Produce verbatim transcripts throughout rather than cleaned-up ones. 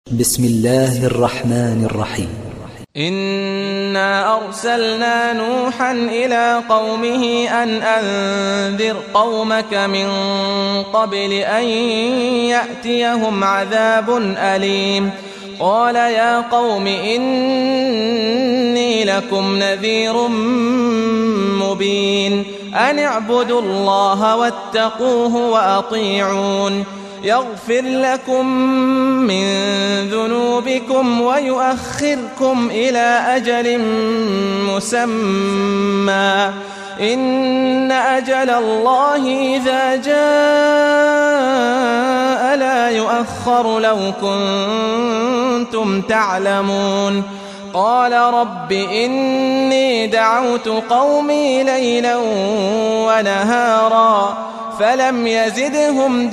بسم الله الرحمن الرحيم. إنا أرسلنا نوحا إلى قومه أن أنذر قومك من قبل أن يأتيهم عذاب أليم. قال يا قوم إني لكم نذير مبين أن اعبدوا الله واتقوه وأطيعون يغفر لكم من ذنوبكم ويؤخركم إلى أجل مسمى إن أجل الله إذا جاء لا يؤخر لو كنتم تعلمون. قال رب إني دعوت قومي ليلا ونهارا فلم يزدهم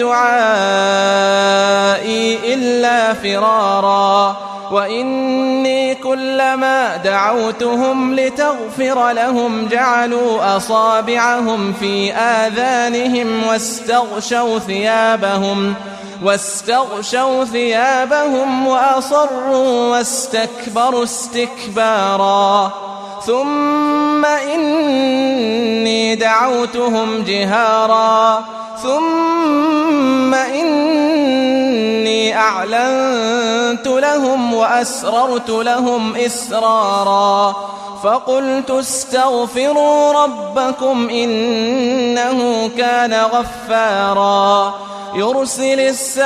دعائي إلا فرارا وإني كلما دعوتهم لتغفر لهم جعلوا أصابعهم في آذانهم واستغشوا ثيابهم واستغشوا ثيابهم وأصروا واستكبروا استكبارا ثم إني دعوتهم جهارا ثم إني أعلنت لهم وأسررت لهم إسرارا فقلت استغفروا ربكم إنه كان غفارا يرسل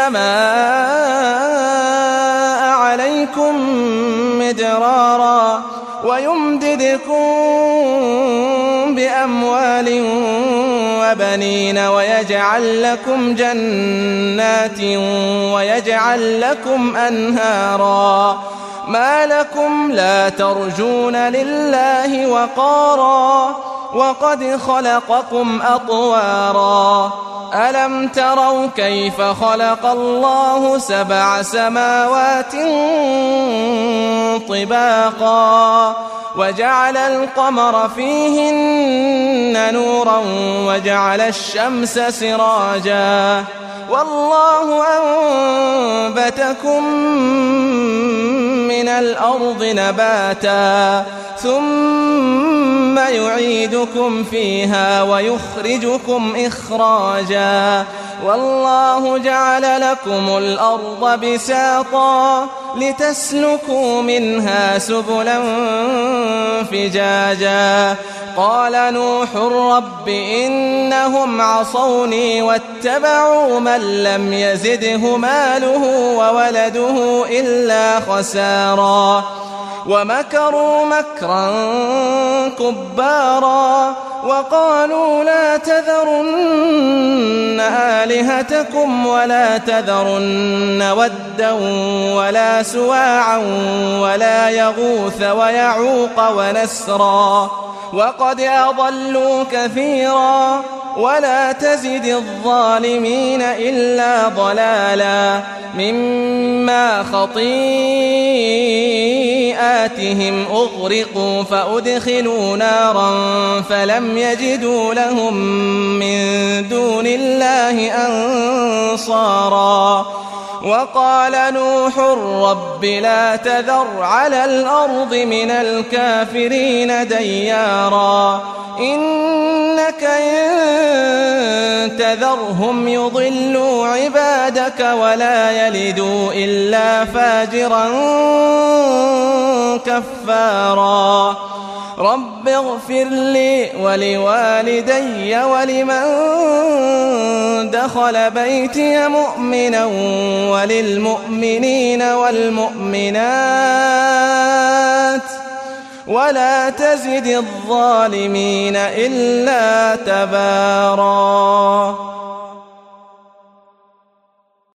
السماء عليكم مدرارا ويمددكم بأموال وبنين ويجعل لكم جنات ويجعل لكم أنهارا ما لكم لا ترجون لله وقارا وقد خلقكم أطوارا ألم تروا كيف خلق الله سبع سماوات طباقا وجعل القمر فيهن نورا وجعل الشمس سراجا والله أنبتكم من الأرض نباتا ثم يعيدكم فيها ويخرجكم إخراجا والله جعل لكم الأرض بساطا لتسلكوا منها سبلا فجاجا قال نوح رب إنهم عصوني واتبعوا من لم يزده ماله وولده إلا خسارا ومكروا مكرا كبارا وقالوا لا تذرن آلهتكم ولا تذرن ودا ولا سواعا ولا يغوث ويعوق ونسرا وقد أضلوا كثيرا ولا تزد الظالمين إلا ضلالا مما خطيئاتهم أغرقوا فأدخلوا نارا فلم يجدوا لهم من دون الله أنصارا وقال نوح رب لا تذر على الأرض من الكافرين ديارا إنك إن تذرهم يضلوا عبادك ولا يلدوا إلا فاجرا كفارا رب اغفر لي ولوالدي ولمن دخل بيتي مؤمنا وللمؤمنين والمؤمنات ولا تزد الظالمين إلا تبارا.